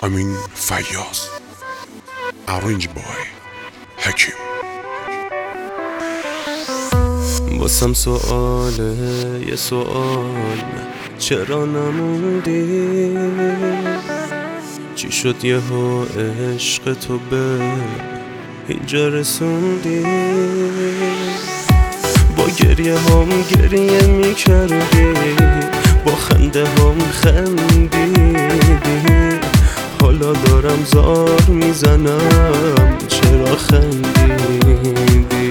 امین فیاض Arrange by حکیم. واسم سؤاله یه سؤال، چرا نموندی؟ چی شد یهو عشق تو به اینجا رسوندی؟ با گریه هم گریه میکردی، با خنده هم خندیدی. حالا دارم زار میزنم چرا خندیدی؟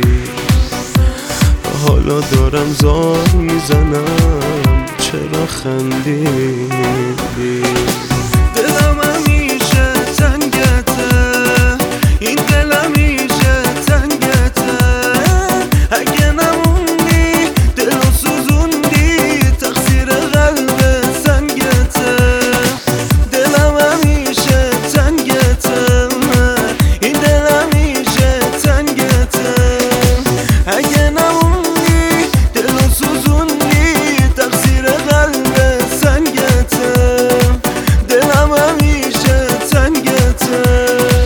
حالا دارم زار میزنم چرا خندیدی؟ دلم همیشه تنگته، این دل همیشه تنگته. اگه نموندی دلو سوزوندی، تقصیر قلب سنگته. دلم همیشه تنگته، این دل همیشه تنگته. اگه نموندی دلو سوزوندی، تقصیر قلب سنگته. دلم همیشه تنگته.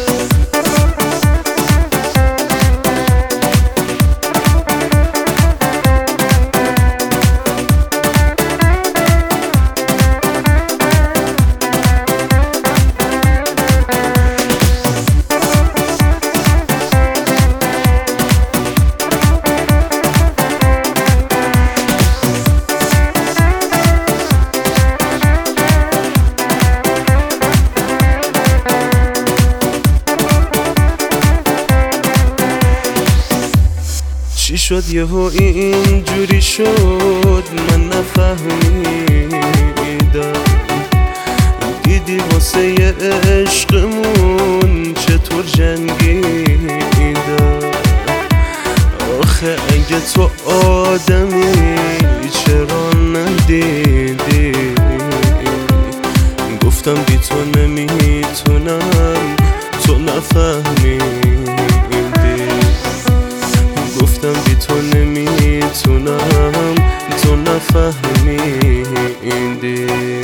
چی شد یهو اینجوری شد من نفهمیدم؟ دیدی واسه یه عشقمون چطور جنگیدم؟ آخه اگه تو آدمی چرا ندیدی؟ گفتم بی تو نمیتونم، تو نفهمیدی. گفتم بی تو نمیتونم، تو نفهمیدی.